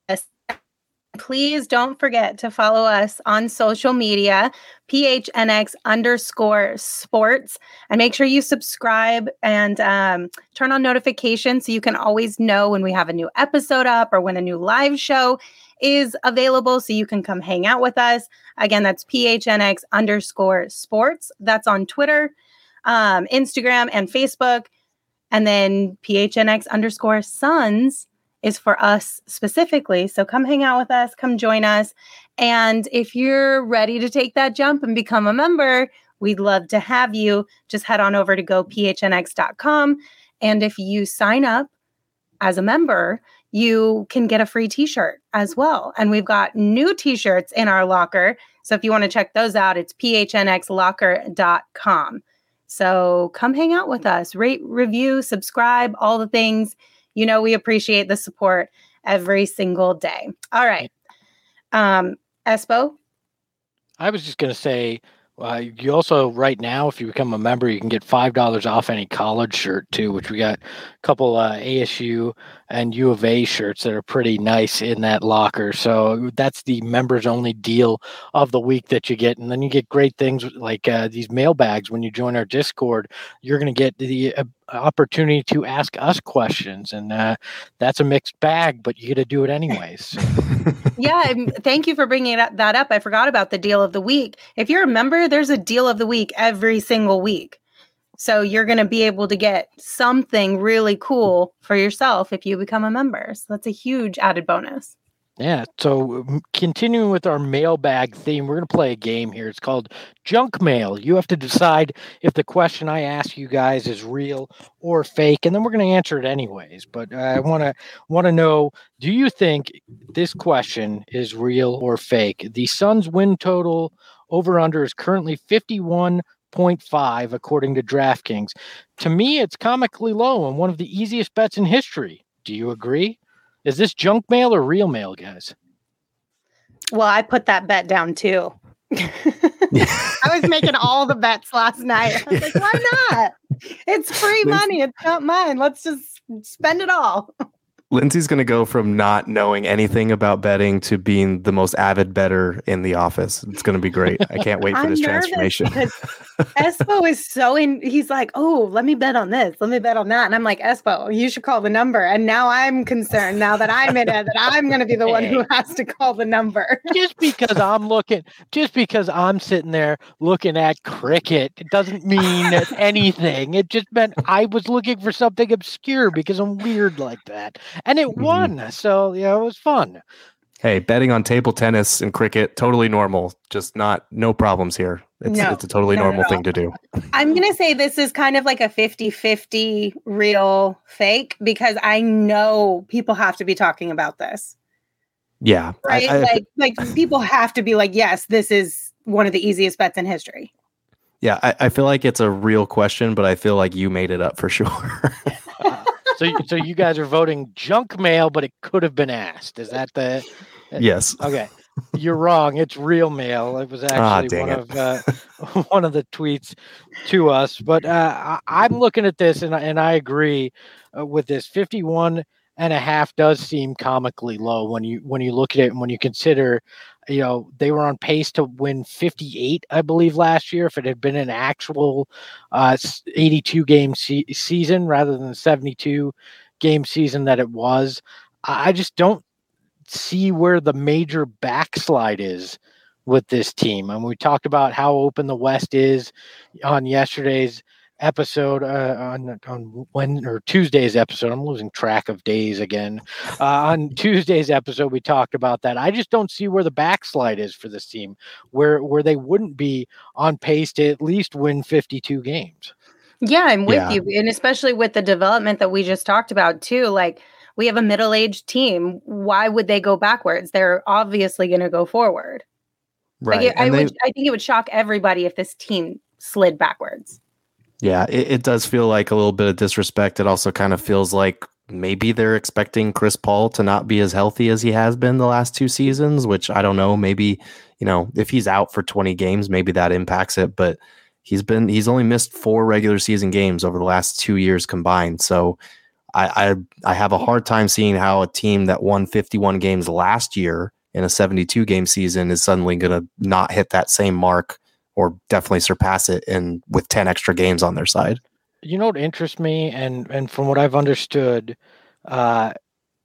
Please don't forget to follow us on social media, P H N X underscore sports, and make sure you subscribe and um, turn on notifications so you can always know when we have a new episode up or when a new live show is available so you can come hang out with us. Again, that's P H N X underscore sports. That's on Twitter, um, Instagram, and Facebook. And then P H N X underscore Suns is for us specifically. So come hang out with us, come join us. And if you're ready to take that jump and become a member, we'd love to have you. Just head on over to go P H N X dot com. And if you sign up as a member, you can get a free t-shirt as well. And we've got new t-shirts in our locker. So if you want to check those out, it's P H N X locker dot com. So come hang out with us, rate, review, subscribe, all the things. You know, we appreciate the support every single day. All right. Um, Espo? I was just going to say, uh, you also, right now, if you become a member, you can get five dollars off any college shirt, too, which we got a couple uh, A S U and U of A shirts that are pretty nice in that locker. So that's the members-only deal of the week that you get. And then you get great things like uh, these mailbags. When you join our Discord, you're going to get the uh, opportunity to ask us questions. And uh, that's a mixed bag, but you get to do it anyways. So. Yeah, and thank you for bringing that up. I forgot about the deal of the week. If you're a member, there's a deal of the week every single week. So you're going to be able to get something really cool for yourself if you become a member. So that's a huge added bonus. Yeah, so continuing with our mailbag theme, we're going to play a game here. It's called Junk Mail. You have to decide if the question I ask you guys is real or fake, and then we're going to answer it anyways. But I want to want to know, do you think this question is real or fake? The Suns win total over-under is currently fifty-one point five, according to DraftKings. To me, it's comically low and one of the easiest bets in history. Do you agree? Is this junk mail or real mail, guys? Well, I put that bet down too. I was making all the bets last night. I was like, why not? It's free money. It's not mine. Let's just spend it all. Lindsay's going to go from not knowing anything about betting to being the most avid bettor in the office. It's going to be great. I can't wait for I'm this transformation. Espo is so in. He's like, oh, let me bet on this. Let me bet on that. And I'm like, Espo, you should call the number. And now I'm concerned now that I'm in it, that I'm going to be the one who has to call the number. Just because I'm looking, just because I'm sitting there looking at cricket, it doesn't mean anything. It just meant I was looking for something obscure because I'm weird like that. And it won. Mm-hmm. So, yeah, it was fun. Hey, betting on table tennis and cricket, totally normal. Just not, no problems here. It's, no, it's a totally no, normal no. thing to do. I'm going to say this is kind of like a fifty-fifty real fake because I know people have to be talking about this. Yeah. Right? I, I, like, like people have to be like, yes, this is one of the easiest bets in history. Yeah, I, I feel like it's a real question, but I feel like you made it up for sure. so, so you guys are voting junk mail, but it could have been asked. Is that the? Yes. Okay, you're wrong. It's real mail. It was actually ah, one it. of uh, one of the tweets to us. But uh, I, I'm looking at this, and and I agree uh, with this. fifty-one and a half does seem comically low when you when you look at it and when you consider, you know, they were on pace to win fifty-eight, I believe, last year. If it had been an actual uh, eighty-two game se- season rather than the seventy-two game season that it was, I just don't see where the major backslide is with this team. And we talked about how open the West is on yesterday's episode, uh, on on when or Tuesday's episode. I'm losing track of days again. Uh, on Tuesday's episode, we talked about that. I just don't see where the backslide is for this team, where where they wouldn't be on pace to at least win fifty-two games. Yeah, I'm with Yeah. you, and especially with the development that we just talked about too. Like, we have a middle-aged team. Why would they go backwards? They're obviously going to go forward. Right. Like, I And they- would. I think it would shock everybody if this team slid backwards. Yeah, it, it does feel like a little bit of disrespect. It also kind of feels like maybe they're expecting Chris Paul to not be as healthy as he has been the last two seasons, which I don't know. Maybe, you know, if he's out for twenty games, maybe that impacts it. But he's been he's only missed four regular season games over the last two years combined. So I I, I have a hard time seeing how a team that won fifty-one games last year in a seventy-two game season is suddenly going to not hit that same mark or definitely surpass it in with ten extra games on their side. You know what interests me, and and from what I've understood, uh,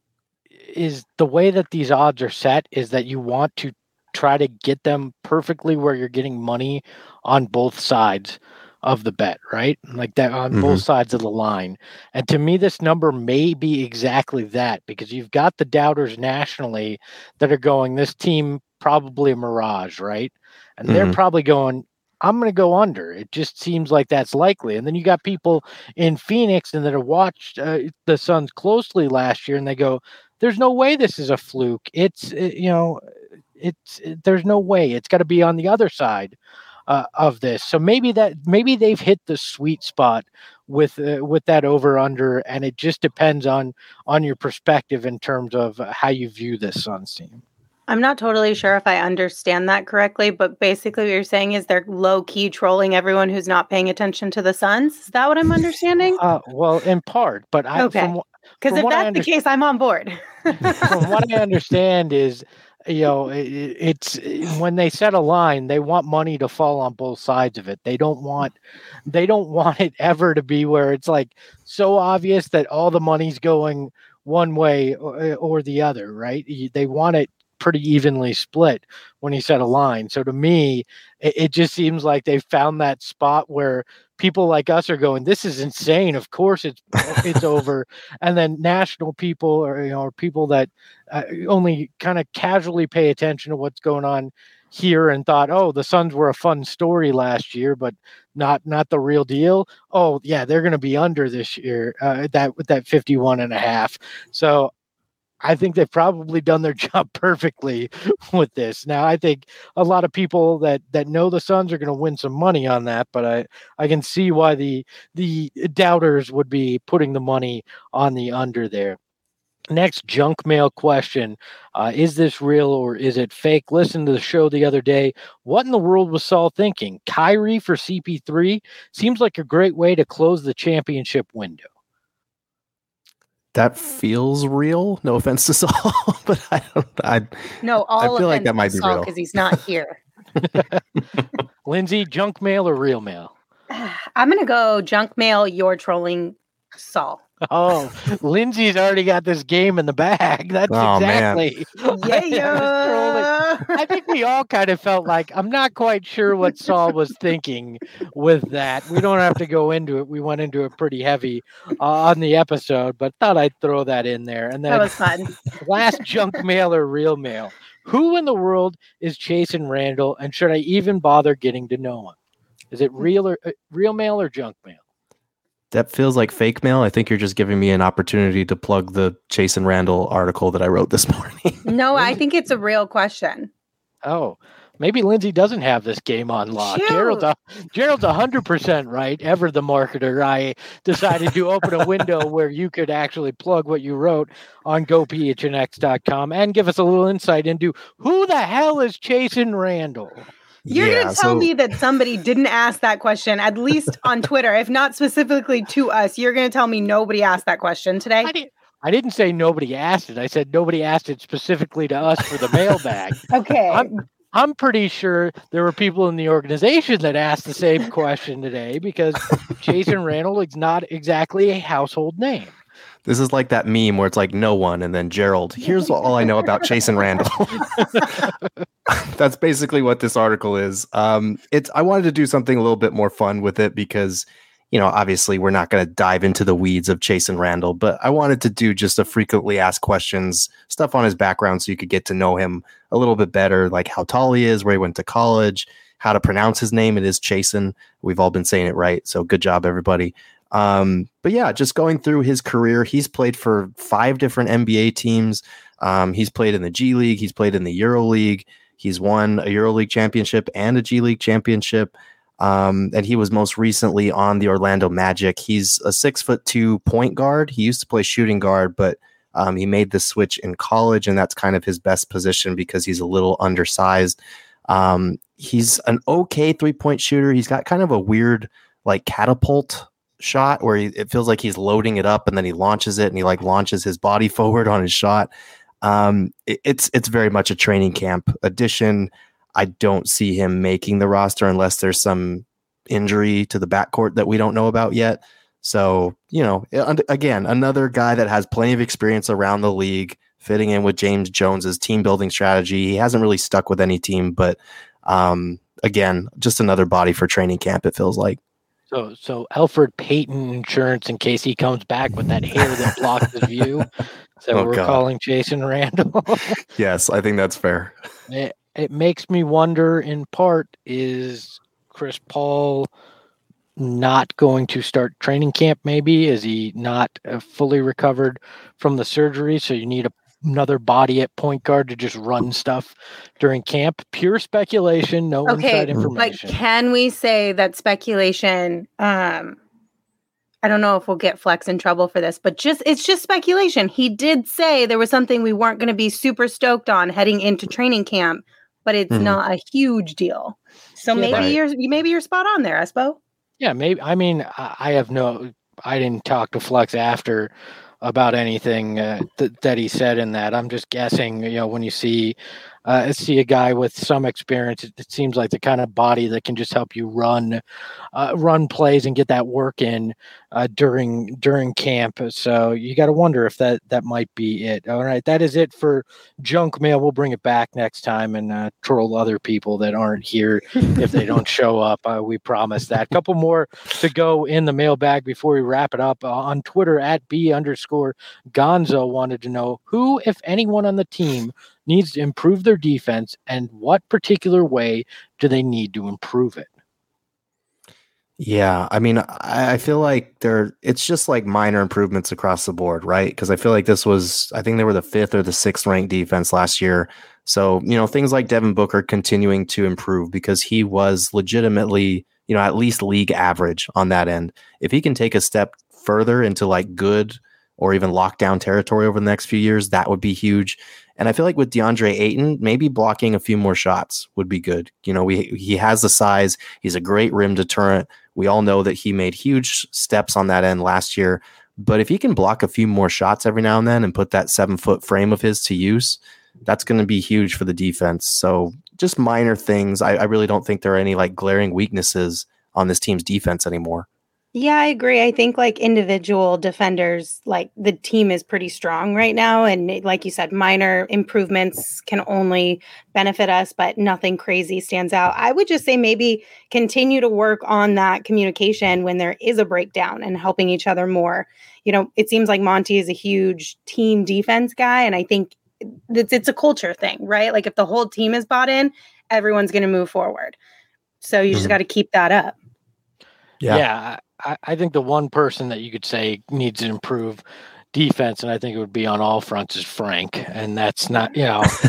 is the way that these odds are set is that you want to try to get them perfectly where you're getting money on both sides of the bet, right? Like that on Mhm. both sides of the line. And to me, this number may be exactly that, because you've got the doubters nationally that are going, this team probably a mirage, right? And they're Mhm. probably going, I'm going to go under. It just seems like that's likely. And then you got people in Phoenix and that have watched uh, the Suns closely last year, and they go, there's no way this is a fluke. It's, it, you know, it's, it, there's no way. It's got to be on the other side uh, of this. So maybe that, maybe they've hit the sweet spot with, uh, with that over under. And it just depends on, on your perspective in terms of how you view this Suns team. I'm not totally sure if I understand that correctly, but basically what you're saying is they're low key trolling everyone who's not paying attention to the Suns. Is that what I'm understanding? Uh, well, in part, but I, Okay. from, Because from if what I that's the understand- case, I'm on board. from what I understand is, you know, it, it's when they set a line, they want money to fall on both sides of it. They don't want, they don't want it ever to be where it's like so obvious that all the money's going one way or, or the other, right? They want it pretty evenly split when he set a line. So to me, it, it just seems like they found that spot where people like us are going, this is insane. Of course it's it's over. And then national people, or you know, or people that uh, only kind of casually pay attention to what's going on here and thought, oh, the Suns were a fun story last year, but not not the real deal. Oh yeah, they're going to be under this year. Uh, that with that fifty-one and a half. So I think they've probably done their job perfectly with this. Now, I think a lot of people that that know the Suns are going to win some money on that, but I, I can see why the the doubters would be putting the money on the under there. Next junk mail question. Uh, is this real or is it fake? Listen to the show the other day. What in the world was Saul thinking? Kyrie for C P three seems like a great way to close the championship window. That feels real. No offense to Saul, but I don't. I No, all I feel like that might be real because he's not here. Lindsay, junk mail or real mail? I'm going to go junk mail. You're trolling Saul. Oh, Lindsay's already got this game in the bag. That's Oh, man. exactly. Yeah. I think we all kind of felt like, I'm not quite sure what Saul was thinking with that. We don't have to go into it. We went into it pretty heavy uh, on the episode, but thought I'd throw that in there. And That then was fun. last junk mail or real mail. Who in the world is Chasing Randall, and should I even bother getting to know him? Is it real or uh, real mail or junk mail? That feels like fake mail. I think you're just giving me an opportunity to plug the Chasing Randall article that I wrote this morning. No, I think it's a real question. Oh, Maybe Lindsay doesn't have this game on lock. Shoot. Gerald's a, Gerald's one hundred percent right. Ever the marketer. I decided to open a window where you could actually plug what you wrote on go p h n x dot com and give us a little insight into who the hell is Chasson Randle. You're Yeah, going to tell so- me that somebody didn't ask that question, at least on Twitter, if not specifically to us. You're going to tell me nobody asked that question today? I, did, I didn't say nobody asked it. I said nobody asked it specifically to us for the mailbag. Okay. I'm, I'm pretty sure there were people in the organization that asked the same question today because Chasson Randle is not exactly a household name. This is like that meme where it's like no one and then Gerald. Here's all I know about Chasson Randle. That's basically what this article is. Um, it's I wanted to do something a little bit more fun with it because, you know, obviously we're not going to dive into the weeds of Chasson Randle, but I wanted to do just a frequently asked questions, stuff on his background so you could get to know him a little bit better, like how tall he is, where he went to college, how to pronounce his name. It is Chasson. We've all been saying it right. So good job, everybody. Um, but yeah, just going through his career, he's played for five different N B A teams. Um, he's played in the G League. He's played in the Euro League. He's won a EuroLeague championship and a G League championship. Um, and he was most recently on the Orlando Magic. He's a six foot two point guard. He used to play shooting guard, but um, he made the switch in college, and that's kind of his best position because he's a little undersized. Um, he's an okay three point shooter. He's got kind of a weird like catapult shot where he, it feels like he's loading it up and then he launches it and he like launches his body forward on his shot. Um, it, it's it's very much a training camp addition. I don't see him making the roster unless there's some injury to the backcourt that we don't know about yet. So, you know, again, another guy that has plenty of experience around the league, fitting in with James Jones's team building strategy. He hasn't really stuck with any team, but um, again, just another body for training camp, it feels like. So, so Alfred Payton insurance in case he comes back with that hair that blocks his view. So Oh, we're God. calling Chasson Randle. Yes, I think that's fair. it, it makes me wonder, in part, is Chris Paul not going to start training camp? Maybe is he not uh, fully recovered from the surgery? So you need a another body at point guard to just run stuff during camp. Pure speculation, no Okay, inside but information. can we say that speculation, um, I don't know if we'll get Flex in trouble for this, but just it's just speculation. He did say there was something we weren't going to be super stoked on heading into training camp, but it's Mhm. not a huge deal. So Yeah, maybe right. you're maybe you're spot on there, Espo. Yeah, maybe. I mean, I, I have no. I didn't talk to Flex after about anything uh, th- that he said in that. I'm just guessing. You know, when you see uh, see a guy with some experience, it, it seems like the kind of body that can just help you run uh, run plays and get that work in uh, during during camp. So you got to wonder if that that might be it. All right, that is it for junk mail. We'll bring it back next time and uh, troll other people that aren't here if they don't show up. Uh, we promise that. Couple more to go in the mailbag before we wrap it up. Uh, on Twitter at B underscore Gonzo wanted to know who, if anyone on the team, needs to improve their defense and what particular way do they need to improve it? Yeah, I mean, I, I feel like there it's just like minor improvements across the board, right? Because I feel like this was, I think they were the fifth or the sixth ranked defense last year. So, you know, things like Devin Booker continuing to improve because he was legitimately, you know, at least league average on that end. If he can take a step further into like good or even lockdown territory over the next few years, that would be huge. And I feel like with DeAndre Ayton, maybe blocking a few more shots would be good. You know, we he has the size. He's a great rim deterrent. We all know that he made huge steps on that end last year. But if he can block a few more shots every now and then and put that seven-foot frame of his to use, that's going to be huge for the defense. So just minor things. I, I really don't think there are any like glaring weaknesses on this team's defense anymore. Yeah, I agree. I think like individual defenders, like the team is pretty strong right now. And like you said, minor improvements can only benefit us, but nothing crazy stands out. I would just say maybe continue to work on that communication when there is a breakdown and helping each other more. You know, it seems like Monty is a huge team defense guy. And I think it's, it's a culture thing, right? Like if the whole team is bought in, everyone's going to move forward. So you just Mhm. got to keep that up. Yeah. Yeah, I, I think the one person that you could say needs to improve defense, and I think it would be on all fronts, is Frank. And that's not, you know,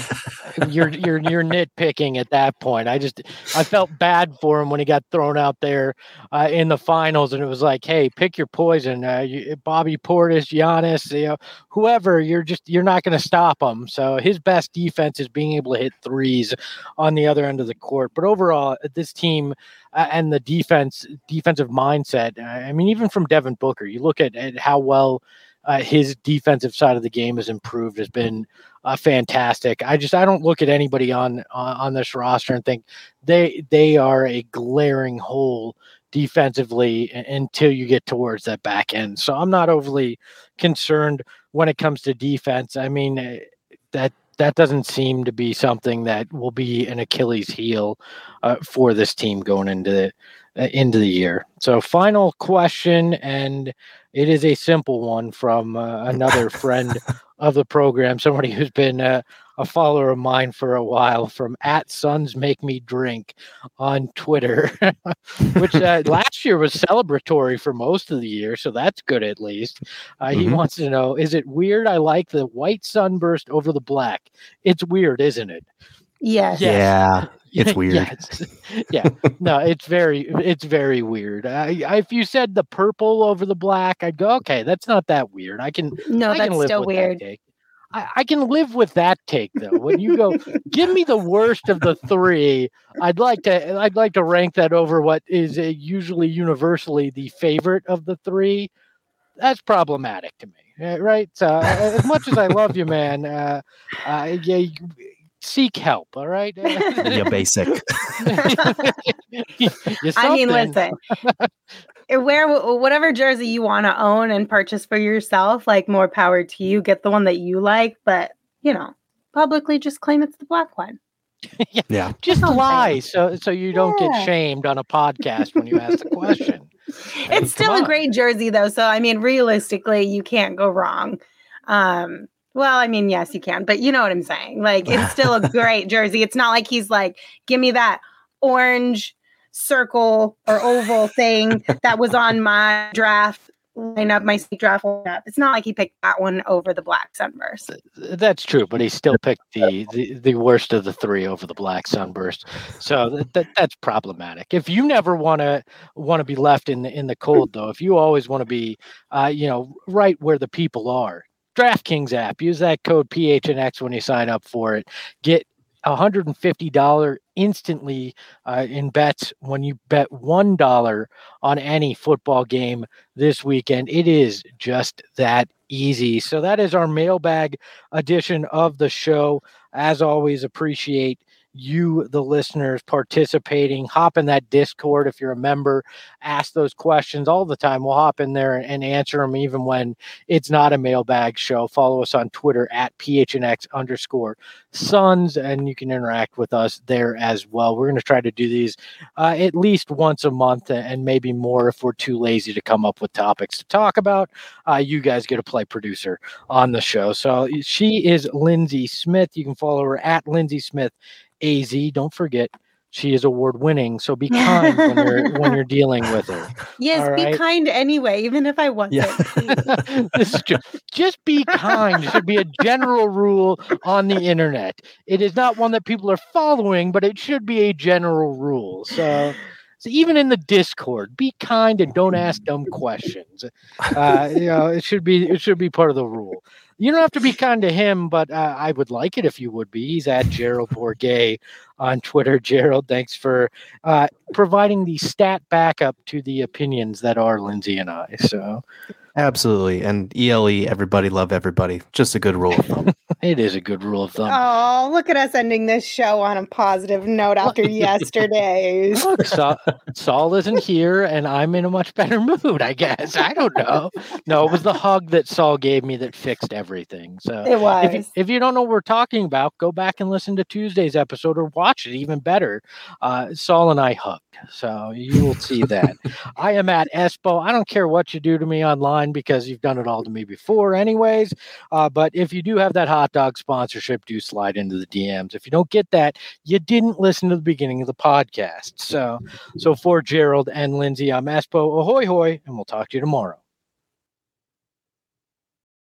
you're you're you're nitpicking at that point. I just I felt bad for him when he got thrown out there uh, in the finals, and it was like, hey, pick your poison. Uh, you, Bobby Portis, Giannis, you know, whoever. You're just you're not going to stop him. So his best defense is being able to hit threes on the other end of the court. But overall, this team uh, and the defense defensive mindset. I mean, even from Devin Booker, you look at, at how well uh, his defensive side of the game has improved. Has been Uh, fantastic. I just I don't look at anybody on uh, on this roster and think they they are a glaring hole defensively a- until you get towards that back end. So I'm not overly concerned when it comes to defense. I mean eh, that that doesn't seem to be something that will be an Achilles heel uh, for this team going into the uh, into the year. So final question, and it is a simple one from uh, another friend of the program, somebody who's been uh, a follower of mine for a while, from at Suns Make Me Drink on Twitter, which uh, last year was celebratory for most of the year, so that's good at least. Uh, mm-hmm. He wants to know, is it weird I like the white sunburst over the black? It's weird, isn't it? Yes. yes. Yeah. It's weird. Yes. Yeah. No, it's very, it's very weird. I, I, if you said the purple over the black, I'd go, okay, that's not that weird. I can, no, I that's can live still with weird. That take. I, I can live with that take though. When you go, give me the worst of the three, I'd like to, I'd like to rank that over what is a usually universally the favorite of the three. That's problematic to me, right? So uh, as much as I love you, man, uh, uh, yeah. Seek help, all right? Yeah, basic. I mean, listen, wear whatever jersey you want to own and purchase for yourself. Like, more power to you. Get the one that you like, but you know, publicly just claim it's the black one. yeah. yeah, just lie, so so you don't yeah. get shamed on a podcast when you ask the question. It's I mean, still a great jersey, though. So I mean, realistically, you can't go wrong. Um, Well, I mean, yes, you can, but you know what I'm saying. Like, it's still a great jersey. It's not like he's like, give me that orange circle or oval thing that was on my draft lineup, my draft lineup. It's not like he picked that one over the black sunburst. That's true, but he still picked the the, the worst of the three over the black sunburst. So that, that that's problematic. If you never want to want to be left in the in the cold, though, if you always want to be, uh, you know, right where the people are. DraftKings app. Use that code P H N X when you sign up for it. Get one hundred fifty dollars instantly uh, in bets when you bet one dollar on any football game this weekend. It is just that easy. So that is our mailbag edition of the show. As always, appreciate you, the listeners, participating. Hop in that Discord if you're a member. Ask those questions all the time. We'll hop in there and answer them even when it's not a mailbag show. Follow us on Twitter at P H N X underscore Suns, and you can interact with us there as well. We're going to try to do these uh, at least once a month and maybe more if we're too lazy to come up with topics to talk about. Uh, you guys get to play producer on the show. So she is Lindsay Smith. You can follow her at Lindsay Smith A Z. Don't forget, she is award winning, so be kind when you're when you're dealing with her. Yes, all be right? kind anyway, even if I wasn't. Yeah. This is just, just be kind. It should be a general rule on the internet. It is not one that people are following, but it should be a general rule. So, so even in the Discord, be kind and don't ask dumb questions. Uh, you know, it should be it should be part of the rule. You don't have to be kind to him, but uh, I would like it if you would be. He's at Gerald Bourget on Twitter. Gerald, thanks for uh, providing the stat backup to the opinions that are Lindsay and I. So, absolutely. And E L E, everybody love everybody. Just a good rule of thumb. It is a good rule of thumb. Oh, look at us ending this show on a positive note after yesterday's. Look, Saul, Saul isn't here, and I'm in a much better mood, I guess. I don't know. No, it was the hug that Saul gave me that fixed everything. So it was. If you, if you don't know what we're talking about, go back and listen to Tuesday's episode or watch it. Even better, uh, Saul and I hugged. So you will see that. I am at Espo. I don't care what you do to me online because you've done it all to me before anyways. Uh, but if you do have that hot dog sponsorship, do slide into the D Ms. If you don't get that, you didn't listen to the beginning of the podcast. So, so for Gerald and Lindsay, I'm Espo. Ahoy, hoy, and we'll talk to you tomorrow.